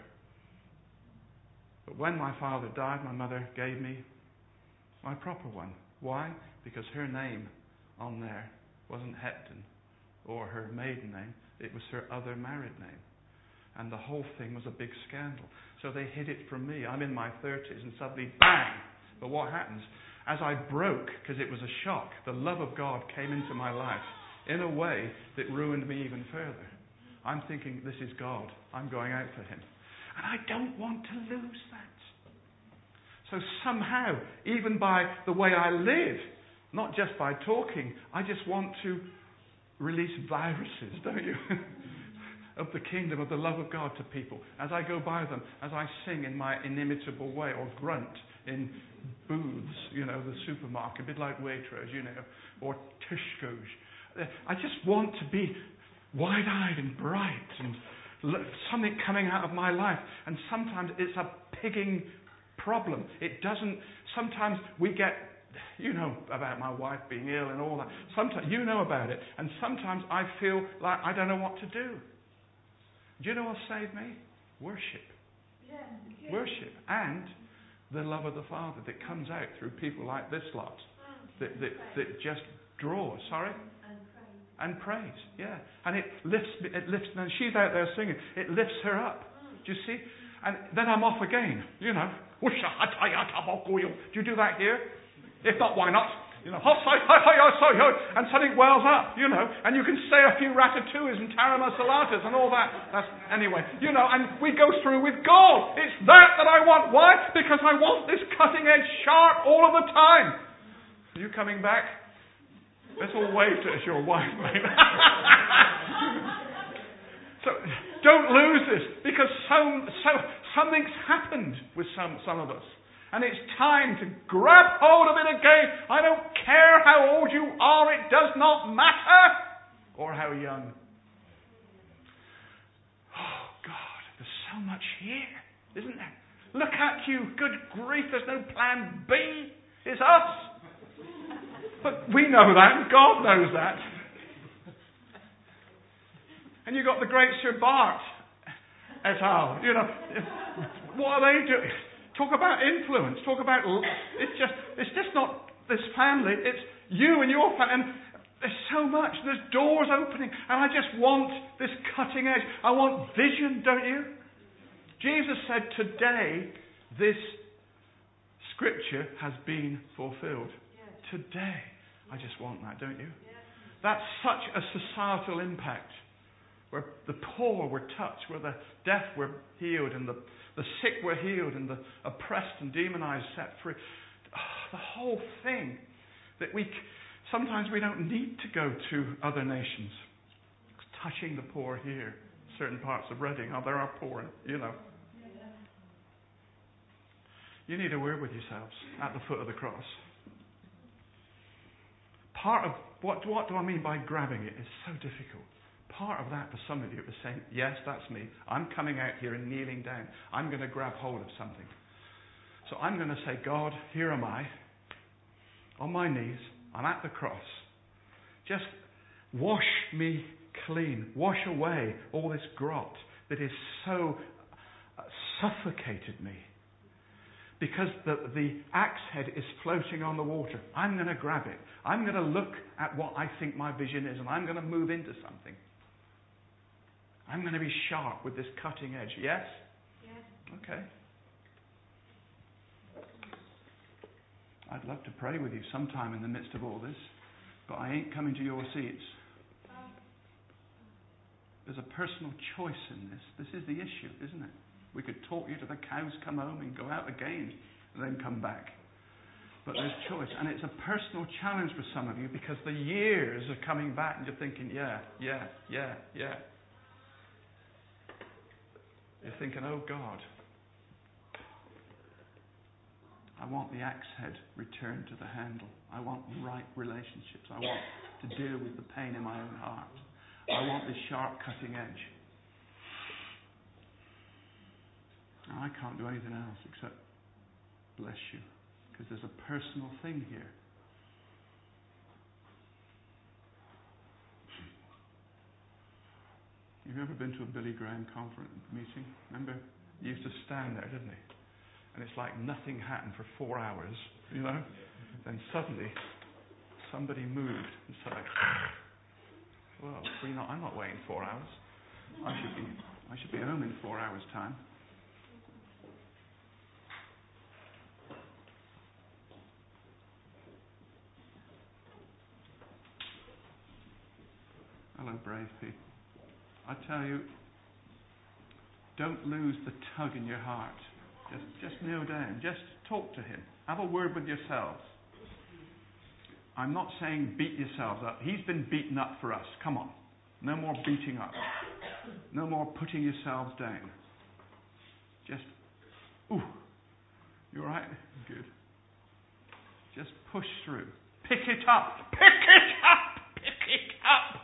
But when my father died, my mother gave me my proper one. Why? Because her name on there wasn't Hepton or her maiden name. It was her other married name. And the whole thing was a big scandal. So they hid it from me. I'm in my 30s and suddenly, bang! But what happens? As I broke, because it was a shock, the love of God came into my life in a way that ruined me even further. I'm thinking, this is God. I'm going out for Him. And I don't want to lose that. So somehow, even by the way I live, not just by talking, I just want to release viruses, don't you? Of the kingdom, of the love of God to people. As I go by them, as I sing in my inimitable way, or grunt in booths, the supermarket, a bit like Waitrose, or Tishkosh. I just want to be wide-eyed and bright and something coming out of my life. And sometimes it's a pigging problem. It doesn't. Sometimes we get, about my wife being ill and all that. Sometimes you know about it. And sometimes I feel like I don't know what to do. Do you know what saved me? Worship. Yeah. Worship. And the love of the Father that comes out through people like this lot. That just draws. Sorry? And praise. Yeah. And it lifts, and she's out there singing. It lifts her up. Do you see? And then I'm off again. Do you do that here? If not, why not? And something wells up, and you can say a few ratatouilles and taramasalatas and all that. Anyway, and we go through with God. It's that I want. Why? Because I want this cutting edge sharp all of the time. Are you coming back? Let's all wave to us, your wife, mate. So don't lose this, because something's happened with some of us. And it's time to grab hold of it again. I don't care how old you are, it does not matter. Or how young. Oh, God, there's so much here, isn't there? Look at you, good grief, there's no plan B. It's us. But we know that, and God knows that. And you've got the great Sir Bart et al. What are they doing? Talk about influence. Talk about... It's just not this family. It's you and your family. And there's so much. There's doors opening. And I just want this cutting edge. I want vision, don't you? Jesus said, today, this scripture has been fulfilled. Yes. Today. I just want that, don't you? Yes. That's such a societal impact. Where the poor were touched, where the deaf were healed, and the sick were healed, and the oppressed and demonized set free. The whole thing that sometimes we don't need to go to other nations. Touching the poor here, certain parts of Reading. Oh, there are poor, You need a word with yourselves at the foot of the cross. Part of what do I mean by grabbing it? It's so difficult. Part of that for some of you is saying, yes, that's me. I'm coming out here and kneeling down. I'm going to grab hold of something. So I'm going to say, God, here am I, on my knees. I'm at the cross. Just wash me clean. Wash away all this grot that has so suffocated me. Because the axe head is floating on the water. I'm going to grab it. I'm going to look at what I think my vision is, and I'm going to move into something. I'm going to be sharp with this cutting edge. Yes? Yes. Okay. I'd love to pray with you sometime in the midst of all this, but I ain't coming to your seats. There's a personal choice in this. This is the issue, isn't it? We could talk you to the cows come home and go out again and then come back. But there's choice. And it's a personal challenge for some of you because the years are coming back and you're thinking, yeah. You're thinking, oh God, I want the axe head returned to the handle. I want right relationships. I want to deal with the pain in my own heart. I want the sharp cutting edge. And I can't do anything else except bless you, because there's a personal thing here. You've ever been to a Billy Graham conference meeting? Remember? He used to stand there, didn't he? And it's like nothing happened for 4 hours, you know? Then suddenly, somebody moved and said, well, I'm not waiting 4 hours. I should be home in 4 hours' time. Hello, brave people. I tell you, don't lose the tug in your heart. Just kneel down. Just talk to him. Have a word with yourselves. I'm not saying beat yourselves up. He's been beaten up for us. Come on. No more beating up. No more putting yourselves down. Just, ooh. You all right? Good. Just push through. Pick it up. Pick it up. Pick it up.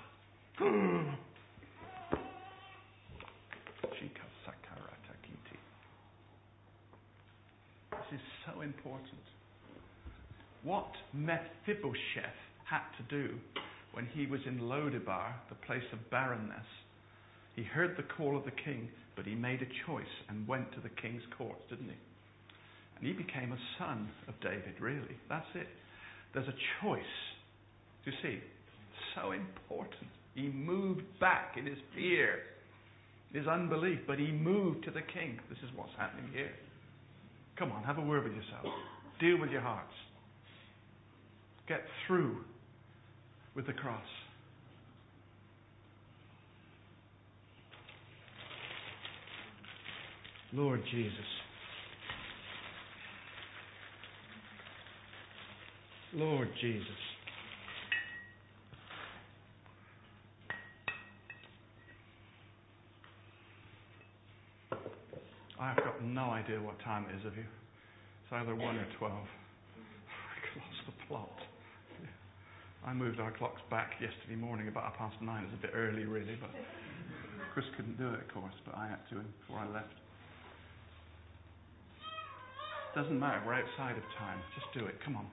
This is so important. What Mephibosheth had to do when he was in Lodebar, the place of barrenness, he heard the call of the king, but he made a choice and went to the king's court, didn't he? And he became a son of David, really. That's it. There's a choice. You see, so important. He moved back in his fear, his unbelief, but he moved to the king. This is what's happening here. Come on, have a word with yourself. Deal with your hearts. Get through with the cross. Lord Jesus. Lord Jesus. I've got no idea what time it is of you. It's either 1 or 12. I lost the plot. I moved our clocks back yesterday morning about 9:30. It was a bit early, really, but Chris couldn't do it, of course, but I had to before I left. Doesn't matter. We're outside of time. Just do it. Come on.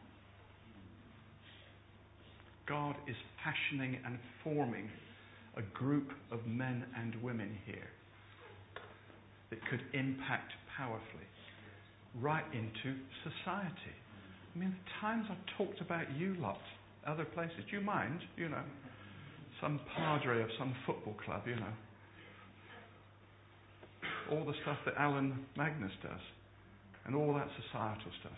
God is fashioning and forming a group of men and women here that could impact powerfully right into society. I mean, the times I've talked about you lot, other places. Do you mind? You know, some padre of some football club, you know. All the stuff that Alan Magnus does. And all that societal stuff.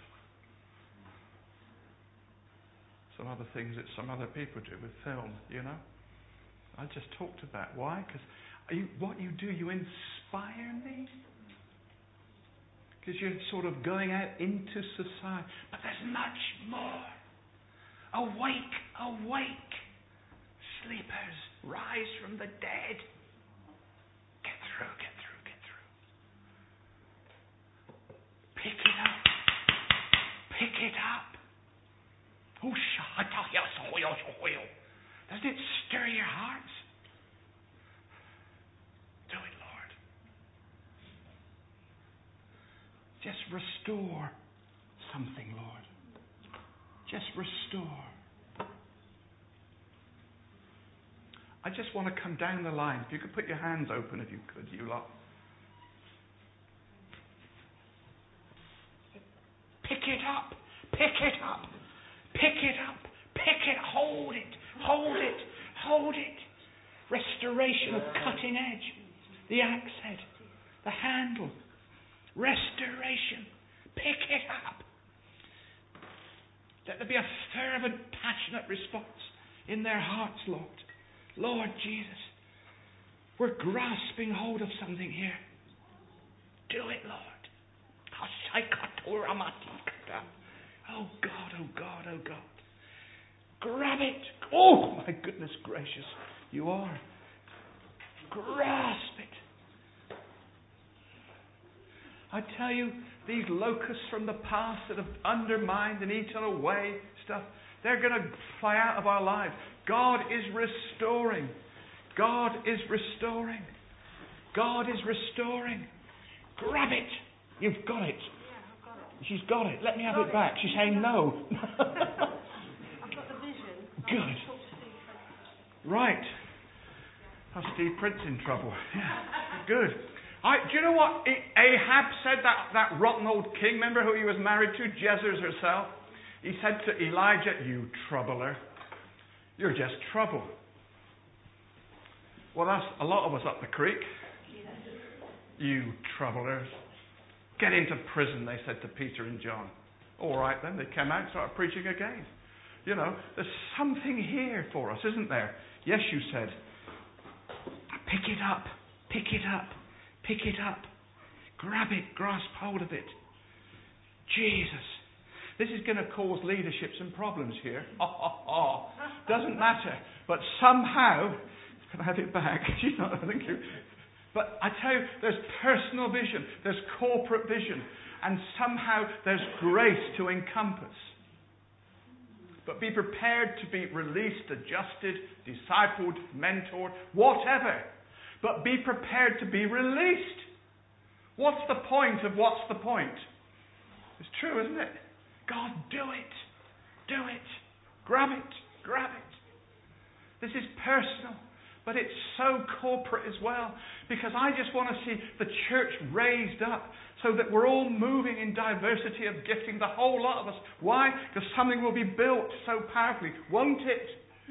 Some other things that some other people do with film, you know. I just talked about. Why? Because what you do, you inspire me. Because you're sort of going out into society. But there's much more. Awake, awake. Sleepers, rise from the dead. Get through, get through, get through. Pick it up. Pick it up. Doesn't it stir your hearts? Do it, Lord. Just restore something, Lord. Just restore. I just want to come down the line. If you could put your hands open, if you could, you lot. Pick it up. Pick it up. Pick it up. Pick it. Hold it. Hold it. Hold it. Restoration of cutting edge. The axe head. The handle. Restoration. Pick it up. Let there be a fervent, passionate response in their hearts, Lord. Lord Jesus, we're grasping hold of something here. Do it, Lord. Oh God, oh God, oh God. Grab it. Oh my goodness gracious, you are. Grasp it. I tell you, these locusts from the past that have undermined and eaten away stuff, they're going to fly out of our lives. God is restoring. God is restoring. God is restoring. Grab it. You've got it. She's got it. Let me have it back. She's saying no. I've got the vision. Good. Right. Oh, Steve Prince in trouble. Yeah. Good. Do you know what Ahab said, that rotten old king? Remember who he was married to? Jezebel herself. He said to Elijah, you troubler. You're just trouble. Well, that's a lot of us up the creek. You troublers. Get into prison, they said to Peter and John. All right then, they came out and started preaching again. You know, there's something here for us, isn't there? Yes, you said. Pick it up. Pick it up. Pick it up. Grab it. Grasp hold of it. Jesus. This is going to cause leadership some problems here. Doesn't matter. But somehow, can I have it back? You know, thank you. But I tell you, there's personal vision, there's corporate vision, and somehow there's grace to encompass. But be prepared to be released, adjusted, discipled, mentored, whatever. But be prepared to be released. What's the point of what's the point? It's true, isn't it? God, do it. Do it. Grab it. Grab it. This is personal. But it's so corporate as well. Because I just want to see the church raised up so that we're all moving in diversity of gifting, the whole lot of us. Why? Because something will be built so powerfully. Won't it?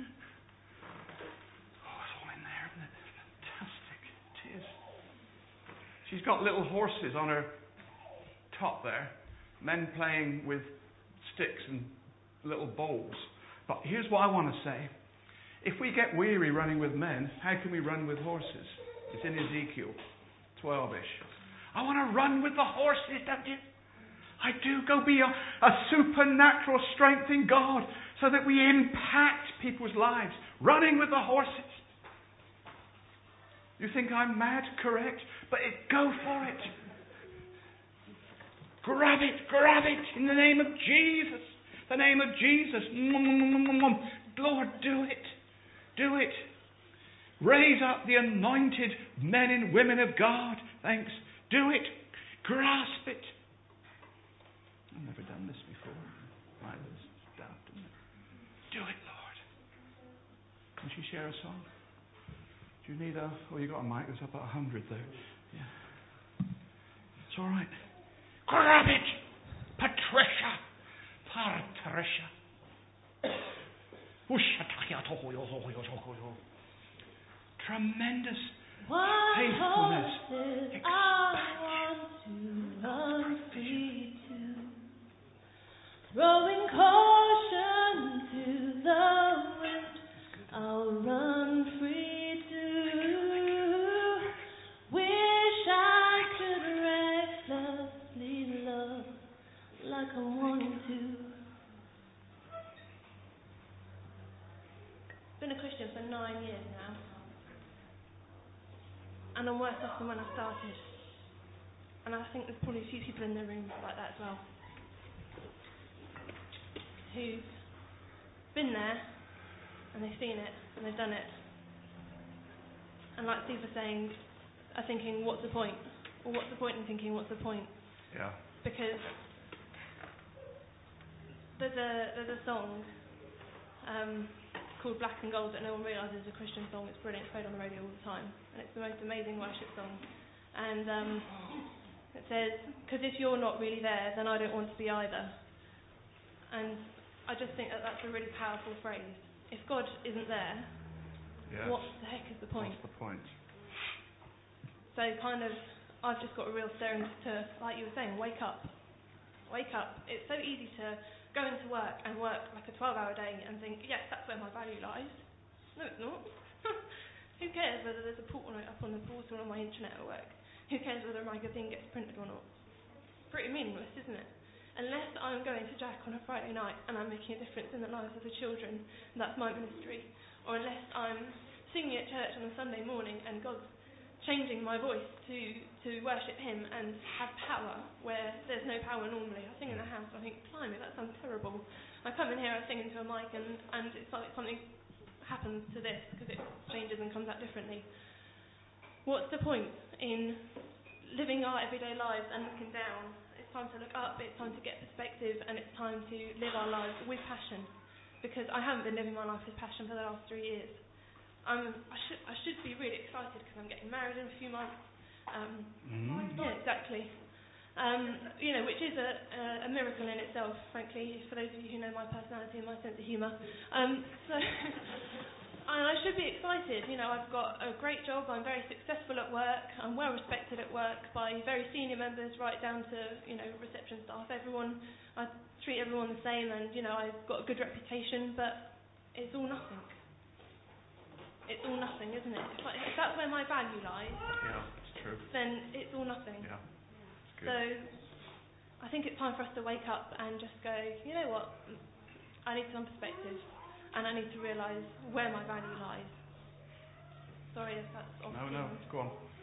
Oh, it's all in there, isn't it? Fantastic. It is. She's got little horses on her top there. Men playing with sticks and little bowls. But here's what I want to say. If we get weary running with men, how can we run with horses? It's in Ezekiel 12-ish. I want to run with the horses, don't you? I do. Go be a supernatural strength in God so that we impact people's lives. Running with the horses. You think I'm mad? Correct. But go for it. Grab it in the name of Jesus. The name of Jesus. Lord, do it. Do it. Raise up the anointed men and women of God. Thanks. Do it. Grasp it. I've never done this before. Right, it's daft, isn't it? Do it, Lord. Can she share a song? Do you need a... Oh, you got a mic. It's up at 100 there. Yeah. It's all right. Grab it. Patricia. Tremendous faithfulness. I want to run free to, throwing caution to the wind. I'll run free to, wish I could recklessly love like I'm wanting to. Been a Christian for 9 years now, and I'm worse off than when I started. And I think there's probably a few people in the room like that as well, who've been there and they've seen it and they've done it, and like Steve was saying, are thinking, what's the point? Or what's the point in thinking, what's the point? Yeah. Because there's a song called Black and Gold that no one realises is a Christian song. It's brilliant. It's played on the radio all the time, and it's the most amazing worship song. And it says, "Because if you're not really there, then I don't want to be either." And I just think that that's a really powerful phrase. If God isn't there, Yes. what the heck is the point? What's the point? So kind of, I've just got a real stirring to, like you were saying, wake up. Wake up. It's so easy to go into work and work like a 12-hour day and think, yes, that's where my value lies. No, it's not. Who cares whether there's a portal note up on the portal on my internet at work? Who cares whether a magazine gets printed or not? Pretty meaningless, isn't it? Unless I'm going to Jack on a Friday night and I'm making a difference in the lives of the children, that's my ministry. Or unless I'm singing at church on a Sunday morning and God's changing my voice to worship Him and have power where there's no power normally. I sing in the house, I think, blimey, that sounds terrible. I come in here, I sing into a mic and it's like something happens to this because it changes and comes out differently. What's the point in living our everyday lives and looking down? It's time to look up, it's time to get perspective, and it's time to live our lives with passion, because I haven't been living my life with passion for the last 3 years. I should be really excited because I'm getting married in a few months. Yeah, exactly. Which is a miracle in itself, frankly, for those of you who know my personality and my sense of humour. And I should be excited. I've got a great job. I'm very successful at work. I'm well respected at work by very senior members, right down to reception staff. Everyone, I treat everyone the same, and I've got a good reputation. But it's all nothing. It's all nothing, isn't it? It's like, if that's where my value lies, Yeah, it's true. then it's all nothing. Yeah, it's good. So I think it's time for us to wake up and just go, you know what, I need some perspective and I need to realise where my value lies. Sorry if that's off. No, go on.